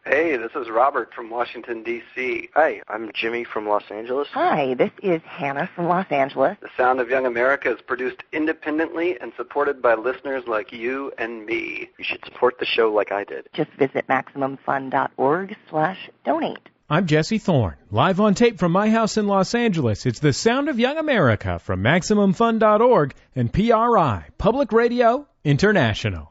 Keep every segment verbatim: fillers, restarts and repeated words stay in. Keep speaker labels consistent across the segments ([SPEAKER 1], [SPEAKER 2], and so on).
[SPEAKER 1] Hey, this is Robert from Washington, D C
[SPEAKER 2] Hi, I'm Jimmy from Los Angeles.
[SPEAKER 3] Hi, this is Hannah from Los Angeles.
[SPEAKER 1] The Sound of Young America is produced independently and supported by listeners like you and me.
[SPEAKER 2] You should support the show like I did.
[SPEAKER 3] Just visit MaximumFun.org slash donate.
[SPEAKER 4] I'm Jesse Thorne, live on tape from my house in Los Angeles. It's the Sound of Young America from Maximum Fun dot org and P R I, Public Radio International.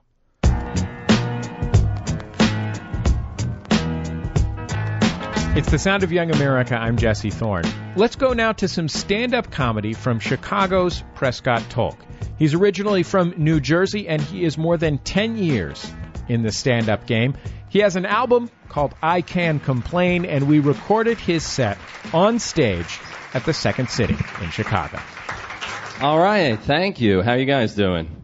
[SPEAKER 4] It's the Sound of Young America. I'm Jesse Thorne. Let's go now to some stand-up comedy from Chicago's Prescott Tolk. He's originally from New Jersey, and he is more than ten years in the stand-up game. He has an album called I Can Complain, and we recorded his set on stage at the Second City in Chicago.
[SPEAKER 5] All right, thank you. How are you guys doing?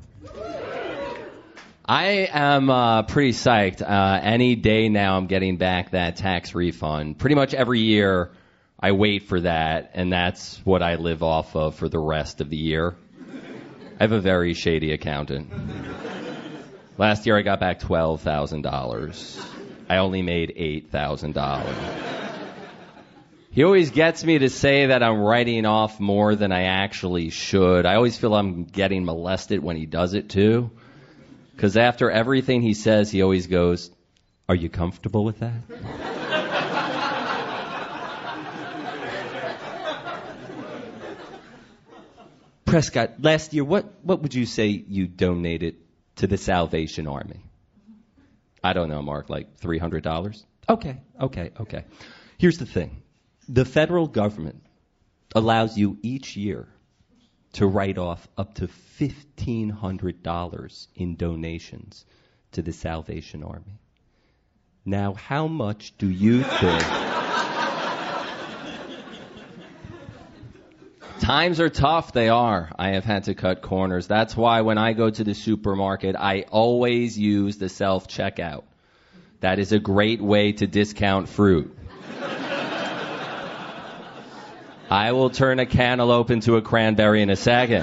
[SPEAKER 5] I am uh, pretty psyched. Uh, any day now I'm getting back that tax refund. Pretty much every year I wait for that, and that's what I live off of for the rest of the year. I have a very shady accountant. Last year I got back twelve thousand dollars. I only made eight thousand dollars. He always gets me to say that I'm writing off more than I actually should. I always feel I'm getting molested when he does it too. Because after everything he says, he always goes, "Are you comfortable with that?" Prescott, last year, what, what would you say you donated to the Salvation Army? I don't know, Mark, like three hundred dollars? Okay, okay, okay. Here's the thing. The federal government allows you each year to write off up to fifteen hundred dollars in donations to the Salvation Army. Now, how much do you think? Times are tough, they are. I have had to cut corners. That's why when I go to the supermarket, I always use the self-checkout. That is a great way to discount fruit. I will turn a cantaloupe into a cranberry in a second.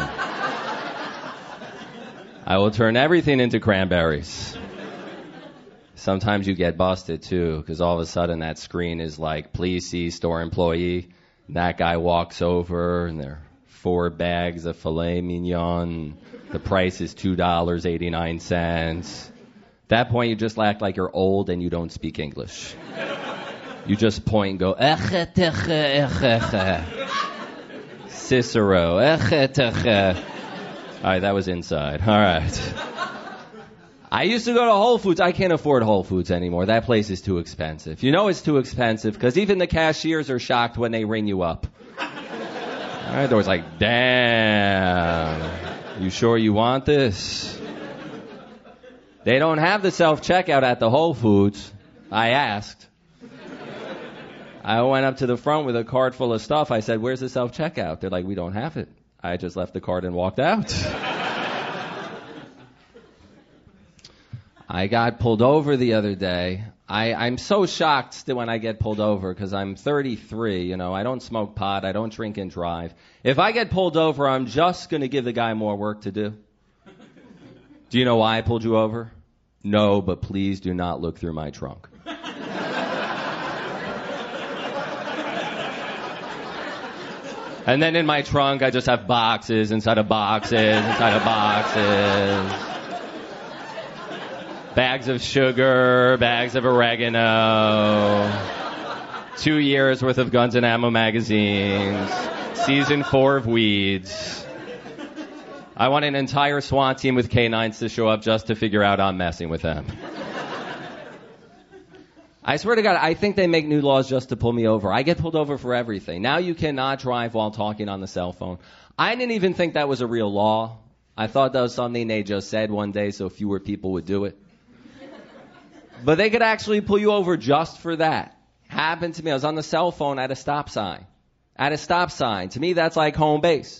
[SPEAKER 5] I will turn everything into cranberries. Sometimes you get busted, too, because all of a sudden that screen is like, "Please see store employee." And that guy walks over, and there are four bags of filet mignon. The price is two dollars and eighty-nine cents. At that point, you just act like you're old and you don't speak English. You just point and go, "Eche teche eche." Cicero, eche teche. All right, that was inside. All right. I used to go to Whole Foods. I can't afford Whole Foods anymore. That place is too expensive. You know it's too expensive because even the cashiers are shocked when they ring you up. All right, they're always like, "Damn, you sure you want this?" They don't have the self-checkout at the Whole Foods. I asked. I went up to the front with a cart full of stuff. I said, "Where's the self-checkout?" They're like, "We don't have it." I just left the cart and walked out. I got pulled over the other day. I, I'm so shocked still when I get pulled over because I'm thirty-three. You know, I don't smoke pot. I don't drink and drive. If I get pulled over, I'm just going to give the guy more work to do. Do you know why I pulled you over? No, but please do not look through my trunk. And then in my trunk, I just have boxes inside of boxes inside of boxes. Bags of sugar, bags of oregano, two years worth of Guns and Ammo magazines, season four of Weeds. I want an entire SWAT team with canines to show up just to figure out I'm messing with them. I swear to God, I think they make new laws just to pull me over. I get pulled over for everything. Now you cannot drive while talking on the cell phone. I didn't even think that was a real law. I thought that was something they just said one day so fewer people would do it. But they could actually pull you over just for that. Happened to me. I was on the cell phone at a stop sign. At a stop sign. To me, that's like home base.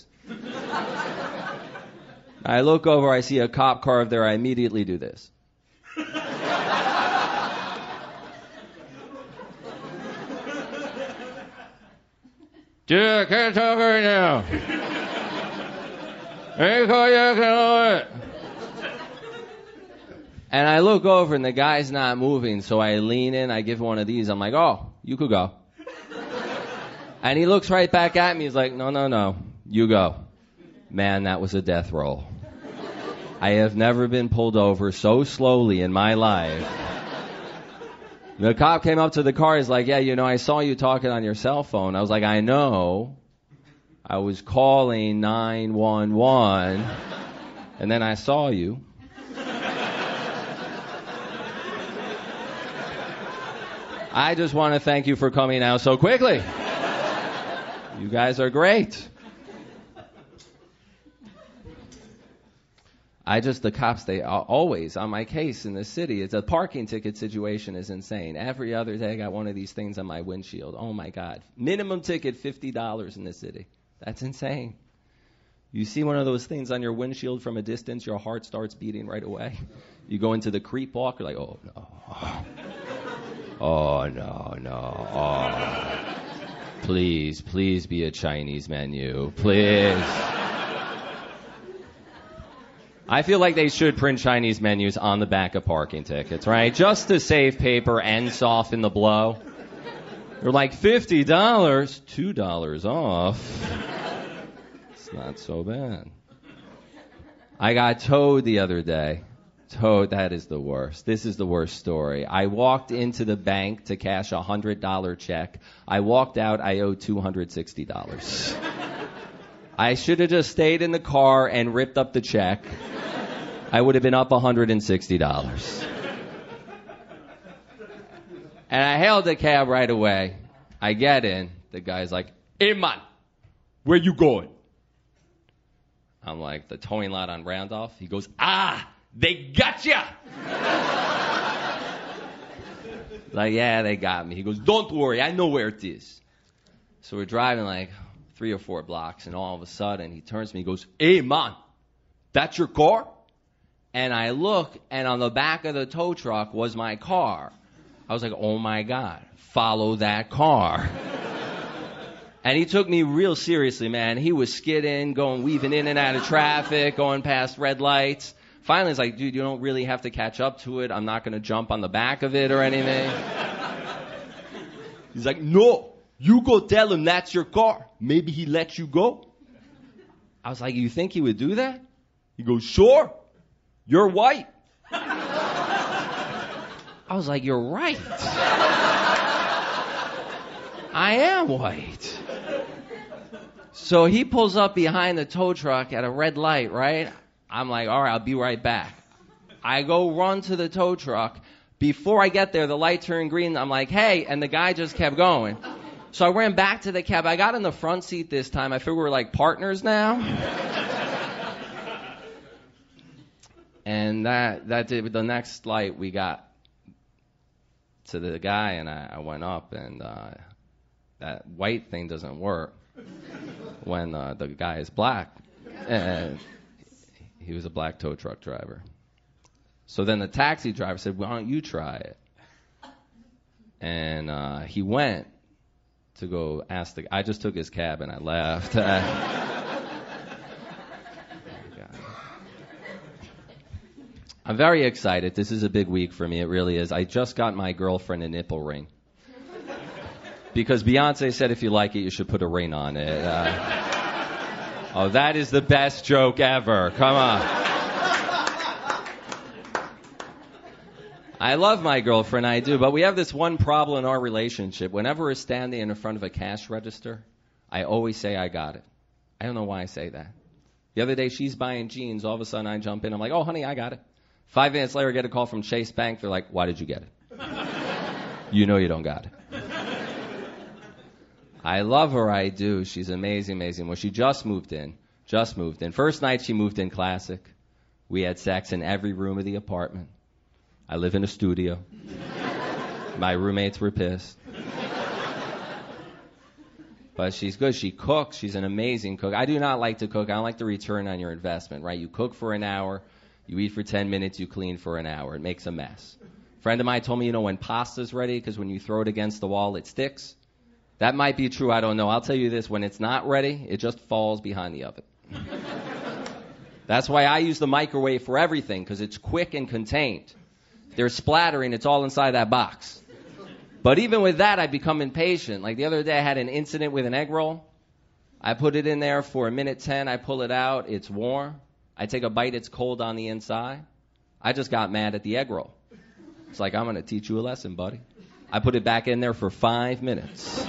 [SPEAKER 5] I look over, I see a cop car there, I immediately do this. Dude, I can't talk right now. I call you, I can do it. And I look over and the guy's not moving, so I lean in, I give one of these. I'm like, oh, you could go. And he looks right back at me. He's like, no, no, no, you go. Man, that was a death roll. I have never been pulled over so slowly in my life. The cop came up to the car. He's like, yeah, you know, I saw you talking on your cell phone. I was like, I know. I was calling nine one one, and then I saw you. I just want to thank you for coming out so quickly. You guys are great. I just, the cops, they are always on my case in the city. It's a parking ticket situation is insane. Every other day I got one of these things on my windshield. Oh, my God. Minimum ticket, fifty dollars in the city. That's insane. You see one of those things on your windshield from a distance, your heart starts beating right away. You go into the creep walk, you're like, oh, no. Oh, no, no. Oh. Please, please be a Chinese menu. Please. I feel like they should print Chinese menus on the back of parking tickets, right? Just to save paper and soften the blow. They're like fifty dollars, two dollars off. It's not so bad. I got towed the other day. Towed, that is the worst. This is the worst story. I walked into the bank to cash a one hundred dollars check. I walked out, I owed two hundred sixty dollars. I should have just stayed in the car and ripped up the check. I would have been up one hundred sixty dollars. And I hailed the cab right away. I get in. The guy's like, hey, man, where you going? I'm like, the towing lot on Randolph. He goes, ah, they got ya. Like, yeah, they got me. He goes, don't worry, I know where it is. So we're driving like three or four blocks, and all of a sudden he turns to me and goes, hey, man, that's your car? And I look, and on the back of the tow truck was my car. I was like, oh, my God, follow that car. And he took me real seriously, man. He was skidding, going, weaving in and out of traffic, going past red lights. Finally, he's like, dude, you don't really have to catch up to it. I'm not going to jump on the back of it or anything. He's like, no, you go tell him that's your car. Maybe he lets you go. I was like, you think he would do that? He goes, sure. You're white. I was like, you're right. I am white. So he pulls up behind the tow truck at a red light, right? I'm like, all right, I'll be right back. I go run to the tow truck. Before I get there, the light turned green. I'm like, hey, and the guy just kept going. So I ran back to the cab. I got in the front seat this time. I figured we're like partners now. And that that did the next light we got to the guy, and I, I went up, and uh, that white thing doesn't work when uh, the guy is black. And he was a black tow truck driver. So then the taxi driver said, why don't you try it? And uh, he went to go ask the I just took his cab and I left. I'm very excited. This is a big week for me. It really is. I just got my girlfriend a nipple ring. Because Beyonce said if you like it, you should put a ring on it. Uh, oh, that is the best joke ever. Come on. I love my girlfriend, I do, but we have this one problem in our relationship. Whenever we're standing in front of a cash register, I always say I got it. I don't know why I say that. The other day, she's buying jeans. All of a sudden, I jump in. I'm like, oh, honey, I got it. Five minutes later, I get a call from Chase Bank. They're like, why did you get it? You know you don't got it. I love her, I do. She's amazing, amazing. Well, she just moved in. Just moved in. First night, she moved in classic. We had sex in every room of the apartment. I live in a studio. My roommates were pissed. But she's good. She cooks. She's an amazing cook. I do not like to cook. I don't like the return on your investment, right? You cook for an hour. You eat for ten minutes. You clean for an hour. It makes a mess. A friend of mine told me, you know, when pasta's ready, because when you throw it against the wall, it sticks. That might be true. I don't know. I'll tell you this. When it's not ready, it just falls behind the oven. That's why I use the microwave for everything, because it's quick and contained. There's splattering, it's all inside that box. But even with that, I become impatient. Like the other day, I had an incident with an egg roll. I put it in there for a minute ten. I pull it out. It's warm. I take a bite. It's cold on the inside. I just got mad at the egg roll. It's like, I'm going to teach you a lesson, buddy. I put it back in there for five minutes.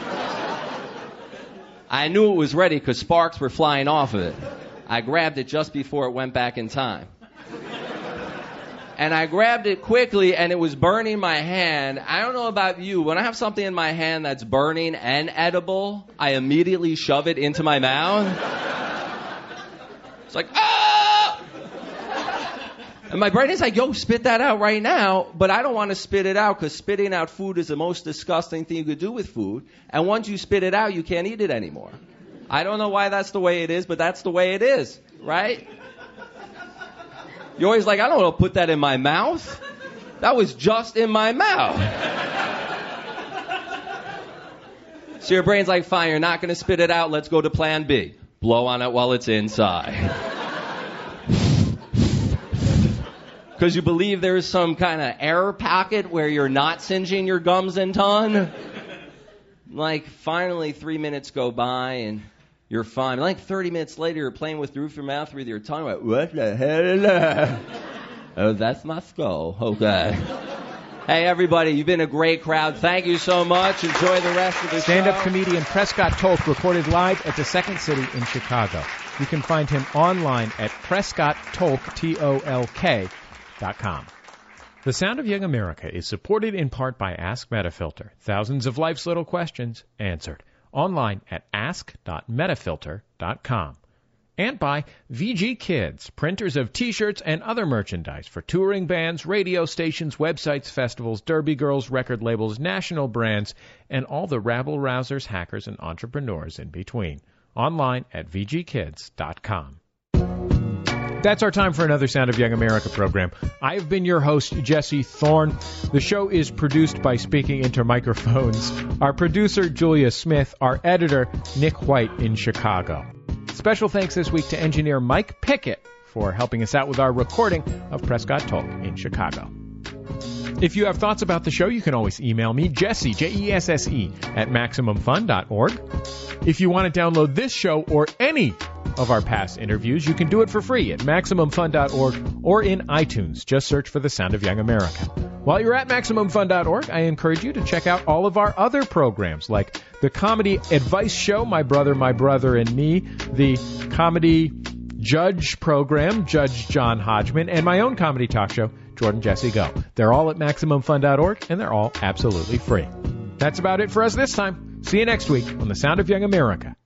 [SPEAKER 5] I knew it was ready because sparks were flying off of it. I grabbed it just before it went back in time. And I grabbed it quickly, and it was burning my hand. I don't know about you. When I have something in my hand that's burning and edible, I immediately shove it into my mouth. It's like, ah! And my brain is like, yo, spit that out right now. But I don't want to spit it out because spitting out food is the most disgusting thing you could do with food. And once you spit it out, you can't eat it anymore. I don't know why that's the way it is, but that's the way it is, right? You're always like, I don't want to put that in my mouth. That was just in my mouth. So your brain's like, fine, you're not going to spit it out. Let's go to plan B. Blow on it while it's inside. Because you believe there's some kind of air pocket where you're not singeing your gums and tongue. Like, finally, three minutes go by, and you're fine. Like thirty minutes later, you're playing with the roof of your mouth with your tongue. Like, what the hell is that? Oh, that's my skull. Okay. Hey, everybody, you've been a great crowd. Thank you so much. Enjoy the rest of the
[SPEAKER 4] Stand-up
[SPEAKER 5] show.
[SPEAKER 4] comedian Prescott Tolk recorded live at the Second City in Chicago. You can find him online at prescott tolk, T O L K, dot com. The Sound of Young America is supported in part by Ask Metafilter. Thousands of life's little questions answered. Online at ask dot metafilter dot com. And by V G Kids, printers of T-shirts and other merchandise for touring bands, radio stations, websites, festivals, derby girls, record labels, national brands, and all the rabble-rousers, hackers, and entrepreneurs in between. Online at v g kids dot com. That's our time for another Sound of Young America program. I have been your host, Jesse Thorne. The show is produced by Speaking Into Microphones. Our producer, Julia Smith. Our editor, Nick White in Chicago. Special thanks this week to engineer Mike Pickett for helping us out with our recording of Prescott Talk in Chicago. If you have thoughts about the show, you can always email me, Jesse, J E S S E, at maximum fun dot org. If you want to download this show or any of our past interviews, you can do it for free at maximum fun dot org or in iTunes. Just search for The Sound of Young America. While you're at maximum fun dot org, I encourage you to check out all of our other programs, like the Comedy Advice Show, My Brother, My Brother and Me, the Comedy Judge program, Judge John Hodgman, and my own comedy talk show, Jordan Jesse Go. They're all at maximum fun dot org, and they're all absolutely free. That's about it for us this time. See you next week on The Sound of Young America.